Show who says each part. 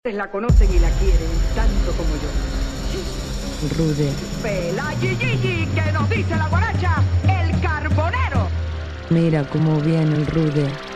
Speaker 1: La conocen y la quieren tanto como yo.
Speaker 2: Rude.
Speaker 1: Pela Gigi, que nos dice la guaracha, el carbonero.
Speaker 2: Mira cómo viene el Rude.